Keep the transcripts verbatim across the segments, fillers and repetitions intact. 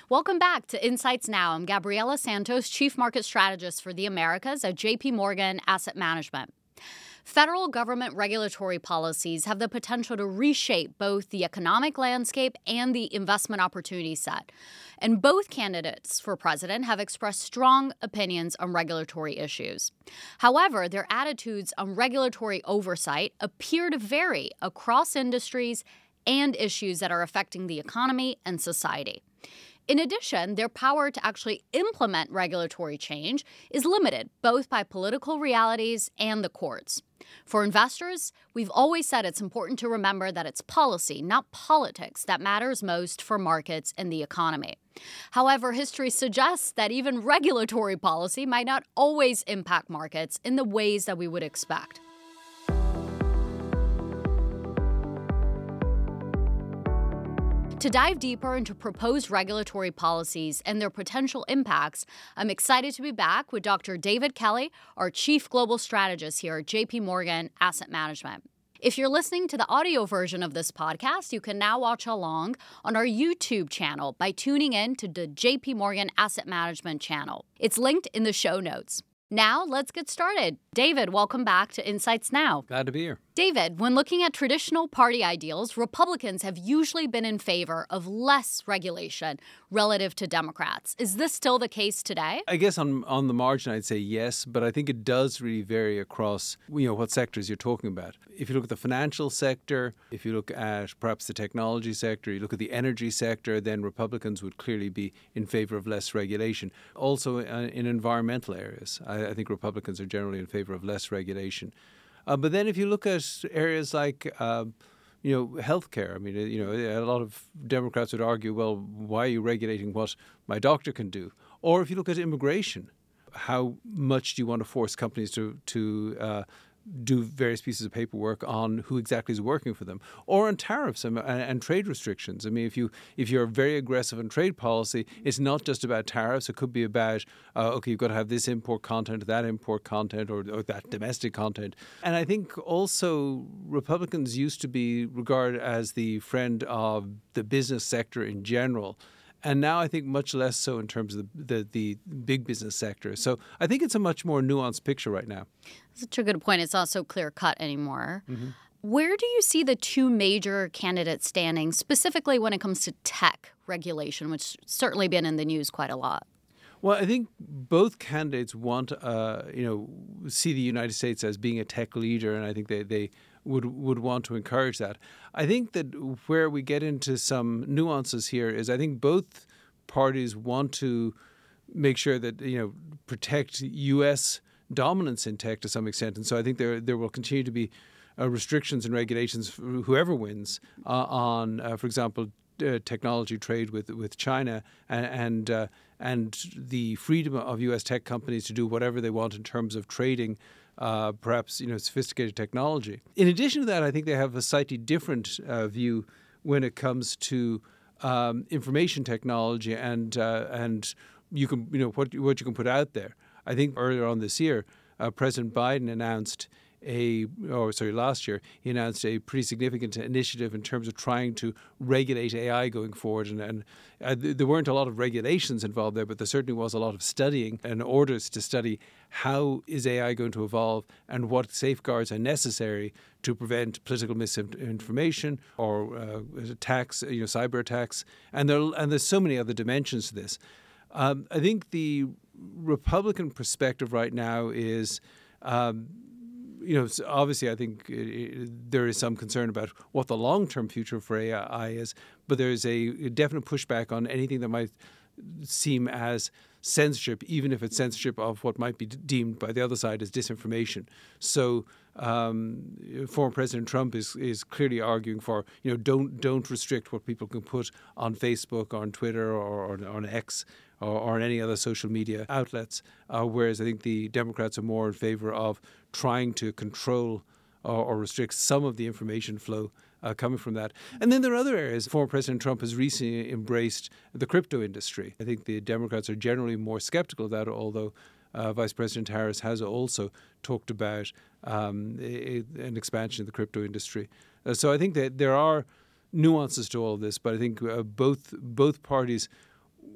Welcome back to Insights Now. I'm Gabriela Santos, Chief Market Strategist for the Americas at J P Morgan Asset Management. Federal government regulatory policies have the potential to reshape both the economic landscape and the investment opportunity set. And both candidates for president have expressed strong opinions on regulatory issues. However, their attitudes on regulatory oversight appear to vary across industries and issues that are affecting the economy and society. In addition, their power to actually implement regulatory change is limited both by political realities and the courts. For investors, we've always said it's important to remember that it's policy, not politics, that matters most for markets and the economy. However, history suggests that even regulatory policy might not always impact markets in the ways that we would expect. To dive deeper into proposed regulatory policies and their potential impacts, I'm excited to be back with Doctor David Kelly, our Chief Global Strategist here at J P Morgan Asset Management. If you're listening to the audio version of this podcast, you can now watch along on our YouTube channel by tuning in to the J P Morgan Asset Management channel. It's linked in the show notes. Now, let's get started. David, welcome back to Insights Now. Glad to be here. David, when looking at traditional party ideals, Republicans have usually been in favor of less regulation relative to Democrats. Is this still the case today? I guess on on the margin, I'd say yes, but I think it does really vary across, you know, what sectors you're talking about. If you look at the financial sector, if you look at perhaps the technology sector, you look at the energy sector, then Republicans would clearly be in favor of less regulation. Also uh, in environmental areas, I, I think Republicans are generally in favor of less regulation. Uh, but then if you look at areas like, uh, you know, healthcare, I mean, you know, a lot of Democrats would argue, well, why are you regulating what my doctor can do? Or if you look at immigration, how much do you want to force companies to, to uh, do various pieces of paperwork on who exactly is working for them, or on tariffs and, and trade restrictions? I mean, if you if you're very aggressive in trade policy, it's not just about tariffs. It could be about uh, okay, you've got to have this import content, that import content, or, or that domestic content. And I think also Republicans used to be regarded as the friend of the business sector in general. And now I think much less so in terms of the, the, the big business sector. So I think it's a much more nuanced picture right now. That's a good point. It's not so clear-cut anymore. Mm-hmm. Where do you see the two major candidates standing, specifically when it comes to tech regulation, which certainly been in the news quite a lot? Well, I think both candidates want, uh, you know, see the United States as being a tech leader, and I think they, they would would want to encourage that. I think that where we get into some nuances here is I think both parties want to make sure that, you know, protect U S dominance in tech to some extent, and so I think there there will continue to be uh, restrictions and regulations for whoever wins uh, on, uh, for example, uh, technology trade with with China and and, uh, and the freedom of U S tech companies to do whatever they want in terms of trading. Uh, perhaps, you know, sophisticated technology. In addition to that, I think they have a slightly different uh, view when it comes to um, information technology and uh, and you can, you know, what what you can put out there. I think earlier on this year, uh, President Biden announced a, or sorry, last year, he announced a pretty significant initiative in terms of trying to regulate A I going forward. And, and uh, there weren't a lot of regulations involved there, but there certainly was a lot of studying and orders to study how is A I going to evolve and what safeguards are necessary to prevent political misinformation or uh, attacks, you know, cyber attacks. And there and there's so many other dimensions to this. Um, I think the Republican perspective right now is, um, you know, obviously I think it, there is some concern about what the long-term future for A I is, but there is a definite pushback on anything that might seem as censorship, even if it's censorship of what might be deemed by the other side as disinformation. So um, former President Trump is is clearly arguing for, you know, don't don't restrict what people can put on Facebook, or on Twitter, or, or on X, or, or on any other social media outlets. Uh, whereas I think the Democrats are more in favor of trying to control or, or restrict some of the information flow Uh, coming from that. And then there are other areas. Former President Trump has recently embraced the crypto industry. I think the Democrats are generally more skeptical of that, although uh, Vice President Harris has also talked about um, a, an expansion of the crypto industry. Uh, so I think that there are nuances to all of this, but I think uh, both both parties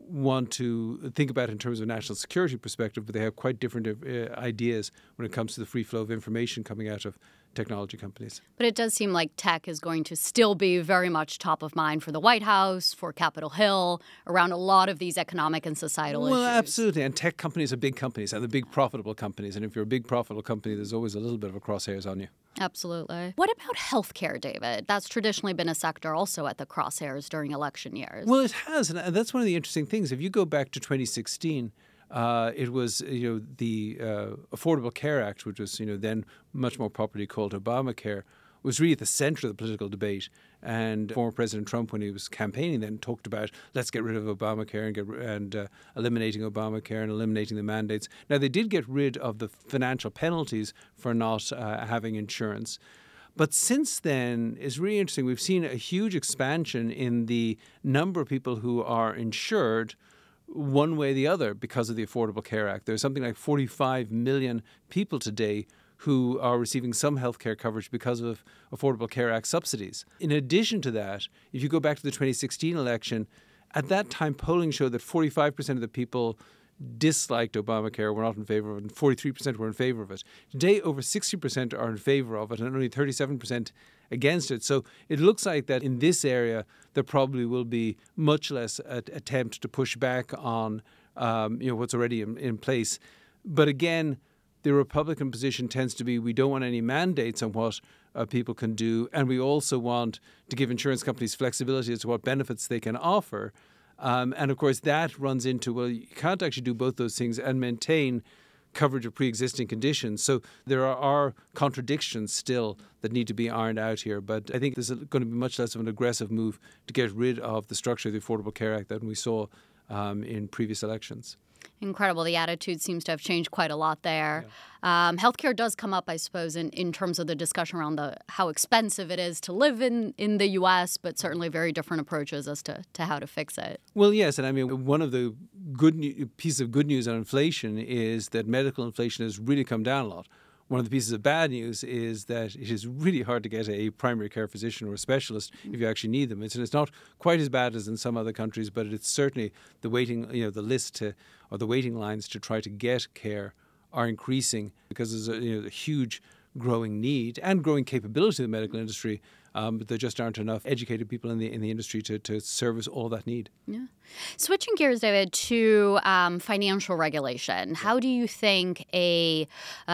want to think about it in terms of a national security perspective, but they have quite different uh, ideas when it comes to the free flow of information coming out of technology companies. But it does seem like tech is going to still be very much top of mind for the White House, for Capitol Hill, around a lot of these economic and societal well, issues. Well, absolutely. And tech companies are big companies, and they're big profitable companies. And if you're a big profitable company, there's always a little bit of a crosshairs on you. Absolutely. What about healthcare, David? That's traditionally been a sector also at the crosshairs during election years. Well, it has. And that's one of the interesting things. If you go back to twenty sixteen, Uh, it was, you know, the uh, Affordable Care Act, which was, you know, then much more popularly called Obamacare, was really at the center of the political debate. And former President Trump, when he was campaigning, then talked about let's get rid of Obamacare and get and uh, eliminating Obamacare and eliminating the mandates. Now, they did get rid of the financial penalties for not uh, having insurance. But since then, it's really interesting. We've seen a huge expansion in the number of people who are insured one way or the other because of the Affordable Care Act. There's something like forty-five million people today who are receiving some health care coverage because of Affordable Care Act subsidies. In addition to that, if you go back to the twenty sixteen election, at that time polling showed that forty-five percent of the people disliked Obamacare, were not in favor of it, and forty-three percent were in favor of it. Today, over sixty percent are in favor of it, and only thirty-seven percent against it. So it looks like that in this area, there probably will be much less a- attempt to push back on um, you know, what's already in, in place. But again, the Republican position tends to be we don't want any mandates on what uh, people can do, and we also want to give insurance companies flexibility as to what benefits they can offer. Um, and of course, that runs into, well, you can't actually do both those things and maintain coverage of pre-existing conditions. So there are, are contradictions still that need to be ironed out here. But I think there's going to be much less of an aggressive move to get rid of the structure of the Affordable Care Act than we saw um, in previous elections. Incredible. The attitude seems to have changed quite a lot there. Yeah. Um, healthcare does come up, I suppose, in, in terms of the discussion around the how expensive it is to live in, in the U S, but certainly very different approaches as to, to how to fix it. Well, yes. And I mean, one of the good new, pieces of good news on inflation is that medical inflation has really come down a lot. One of the pieces of bad news is that it is really hard to get a primary care physician or a specialist if you actually need them. It's, and it's not quite as bad as in some other countries, but it's certainly the waiting, you know, the list to, or the waiting lines to try to get care are increasing because there's a, you know, a huge growing need and growing capability of the medical industry. Um, but there just aren't enough educated people in the in the industry to, to service all that need. Yeah. Switching gears, David, to um, financial regulation. How do you think a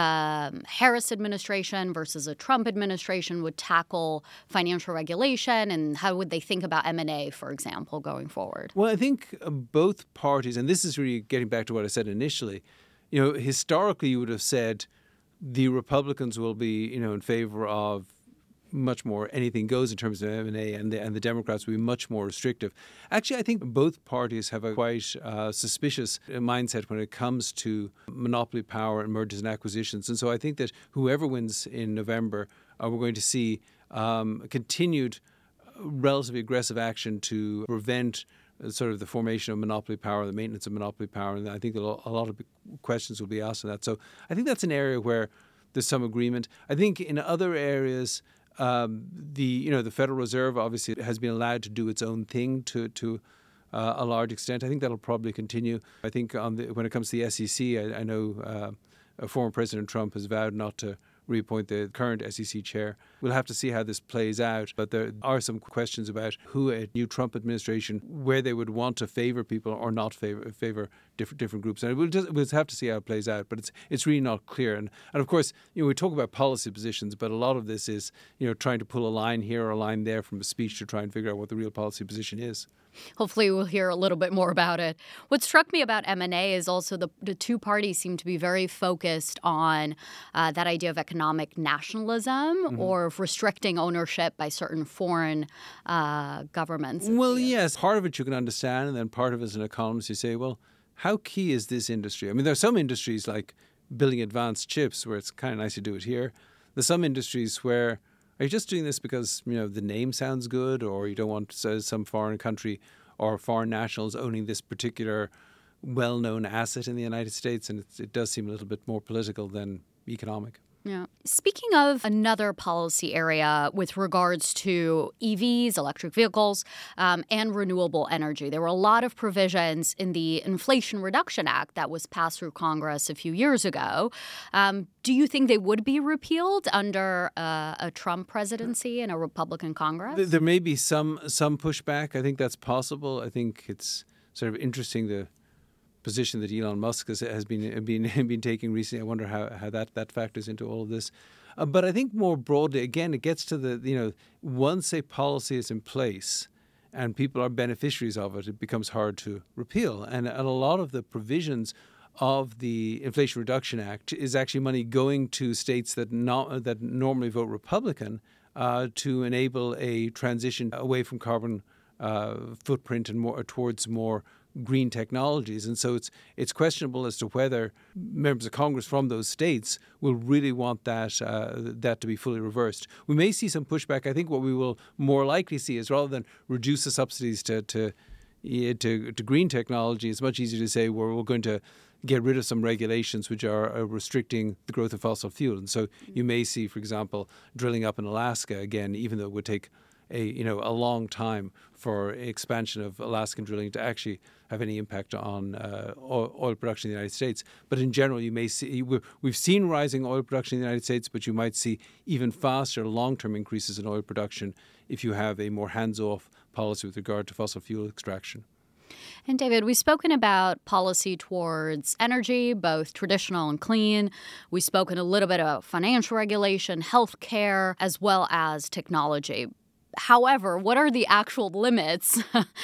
um, Harris administration versus a Trump administration would tackle financial regulation, and how would they think about M and A, for example, going forward? Well, I think uh, both parties, and this is really getting back to what I said initially, you know, historically you would have said the Republicans will be, you know, in favor of much more anything goes in terms of M and A, and the, and the Democrats will be much more restrictive. Actually, I think both parties have a quite uh, suspicious mindset when it comes to monopoly power and mergers and acquisitions. And so I think that whoever wins in November, uh, we're going to see um, continued relatively aggressive action to prevent uh, sort of the formation of monopoly power, the maintenance of monopoly power. And I think a lot, a lot of questions will be asked on that. So I think that's an area where there's some agreement. I think in other areas, Um, the you know the Federal Reserve obviously has been allowed to do its own thing to to uh, a large extent. I think that'll probably continue. I think on the, when it comes to the S E C, I, I know uh, former President Trump has vowed not to reappoint the current S E C chair. We'll have to see how this plays out. But there are some questions about who a new Trump administration, where they would want to favor people or not favor favor different different groups. And we'll just we'll have to see how it plays out. But it's it's really not clear. And and of course, you know, we talk about policy positions, but a lot of this is, you know, trying to pull a line here or a line there from a speech to try and figure out what the real policy position is. Hopefully we'll hear a little bit more about it. What struck me about M and A is also the, the two parties seem to be very focused on uh, that idea of economic nationalism mm-hmm. or of restricting ownership by certain foreign uh, governments. Well, yes, part of it you can understand, and then part of it as an economist you say, well, how key is this industry? I mean, there are some industries like building advanced chips where it's kind of nice to do it here. There's some industries where are you just doing this because, you know, the name sounds good, or you don't want uh, some foreign country or foreign nationals owning this particular well-known asset in the United States? And it, it does seem a little bit more political than economic. Yeah. Speaking of another policy area with regards to E Vs, electric vehicles, um, and renewable energy, there were a lot of provisions in the Inflation Reduction Act that was passed through Congress a few years ago. Um, do you think they would be repealed under uh, a Trump presidency and a Republican Congress? There may be some some pushback. I think that's possible. I think it's sort of interesting the position that Elon Musk has, has been been been taking recently. I wonder how, how that, that factors into all of this. Uh, but I think more broadly, again, it gets to the, you know, once a policy is in place and people are beneficiaries of it, it becomes hard to repeal. And, and a lot of the provisions of the Inflation Reduction Act is actually money going to states that not, that normally vote Republican uh, to enable a transition away from carbon uh, footprint and more towards more green technologies. And so it's it's questionable as to whether members of Congress from those states will really want that uh, that to be fully reversed. We may see some pushback. I think what we will more likely see is rather than reduce the subsidies to to to, to green technology, it's much easier to say we're, we're going to get rid of some regulations which are uh, restricting the growth of fossil fuel. And so you may see, for example, drilling up in Alaska again, even though it would take a you know a long time for expansion of Alaskan drilling to actually have any impact on uh, oil, oil production in the United States. But in general, you may see we've seen rising oil production in the United States, but you might see even faster long-term increases in oil production if you have a more hands-off policy with regard to fossil fuel extraction. And David, we've spoken about policy towards energy, both traditional and clean. We've spoken a little bit about financial regulation, healthcare, as well as technology. However, what are the actual limits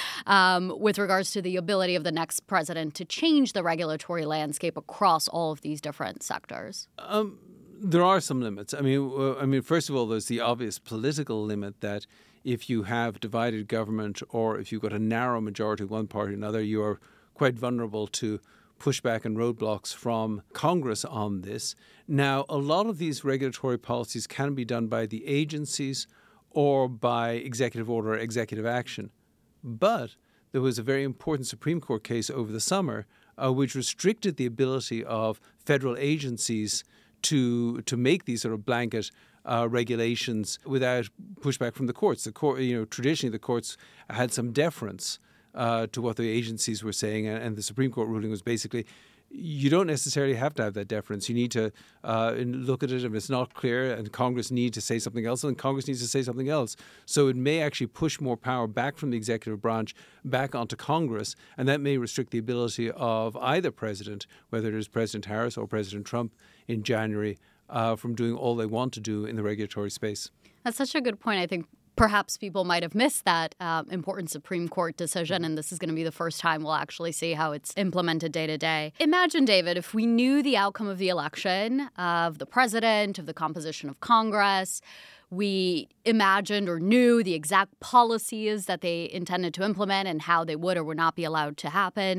um, with regards to the ability of the next president to change the regulatory landscape across all of these different sectors? Um, there are some limits. I mean, uh, I mean, first of all, there's the obvious political limit that if you have divided government or if you've got a narrow majority of one party or another, you are quite vulnerable to pushback and roadblocks from Congress on this. Now, a lot of these regulatory policies can be done by the agencies or by executive order or executive action. But there was a very important Supreme Court case over the summer uh, which restricted the ability of federal agencies to to make these sort of blanket uh, regulations without pushback from the courts. The court, you know, traditionally the courts had some deference uh, to what the agencies were saying, and, and the Supreme Court ruling was basically you don't necessarily have to have that deference. You need to uh, look at it if it's not clear, and Congress needs to say something else, and Congress needs to say something else. So it may actually push more power back from the executive branch back onto Congress, and that may restrict the ability of either president, whether it is President Harris or President Trump in January, uh, from doing all they want to do in the regulatory space. That's such a good point. I think perhaps people might have missed that um, important Supreme Court decision, and this is going to be the first time we'll actually see how it's implemented day to day. Imagine, David, if we knew the outcome of the election, of the president, of the composition of Congress, we imagined or knew the exact policies that they intended to implement and how they would or would not be allowed to happen.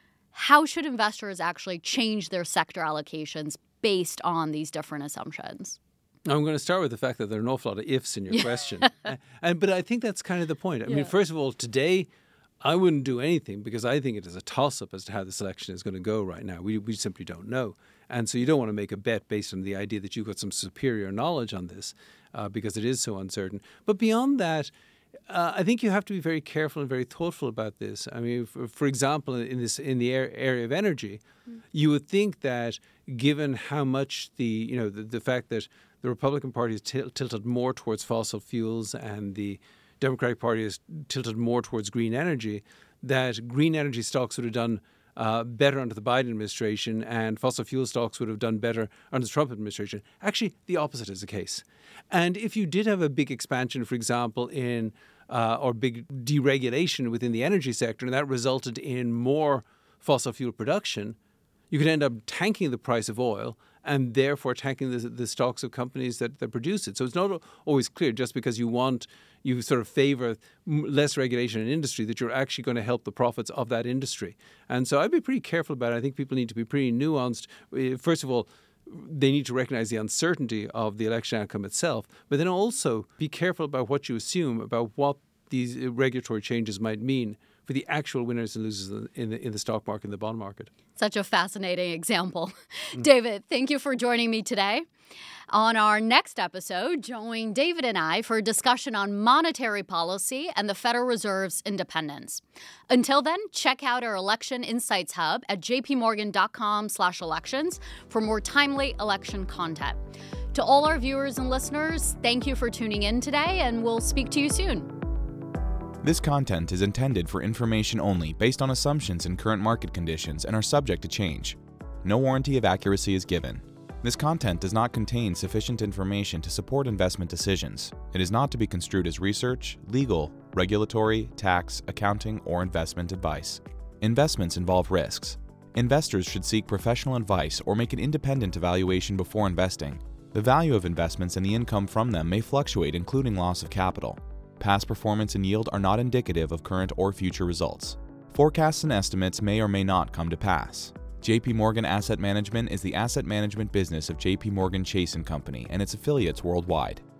How should investors actually change their sector allocations based on these different assumptions? I'm going to start with the fact that there are an awful lot of ifs in your question. and But I think that's kind of the point. I yeah. mean, first of all, today, I wouldn't do anything because I think it is a toss-up as to how this election is going to go right now. We we simply don't know. And so you don't want to make a bet based on the idea that you've got some superior knowledge on this uh, because it is so uncertain. But beyond that, uh, I think you have to be very careful and very thoughtful about this. I mean, for, for example, in this in the area of energy, mm. you would think that given how much the, you know, the, the fact that the Republican Party has t- tilted more towards fossil fuels and the Democratic Party has tilted more towards green energy, that green energy stocks would have done uh, better under the Biden administration and fossil fuel stocks would have done better under the Trump administration. Actually, the opposite is the case. And if you did have a big expansion, for example, in uh, or big deregulation within the energy sector, and that resulted in more fossil fuel production, you could end up tanking the price of oil and therefore tanking the, the stocks of companies that, that produce it. So it's not always clear just because you want, you sort of favor less regulation in industry that you're actually going to help the profits of that industry. And so I'd be pretty careful about it. I think people need to be pretty nuanced. First of all, they need to recognize the uncertainty of the election outcome itself, but then also be careful about what you assume about what these regulatory changes might mean for for the actual winners and losers in the in the stock market and the bond market. Such a fascinating example. Mm. David, thank you for joining me today. On our next episode, join David and I for a discussion on monetary policy and the Federal Reserve's independence. Until then, check out our Election Insights Hub at jpmorgan.com slash elections for more timely election content. To all our viewers and listeners, thank you for tuning in today, and we'll speak to you soon. This content is intended for information only based on assumptions and current market conditions and are subject to change. No warranty of accuracy is given. This content does not contain sufficient information to support investment decisions. It is not to be construed as research, legal, regulatory, tax, accounting, or investment advice. Investments involve risks. Investors should seek professional advice or make an independent evaluation before investing. The value of investments and the income from them may fluctuate, including loss of capital. Past performance and yield are not indicative of current or future results. Forecasts and estimates may or may not come to pass. J P Morgan Asset Management is the asset management business of J P Morgan Chase and Company and its affiliates worldwide.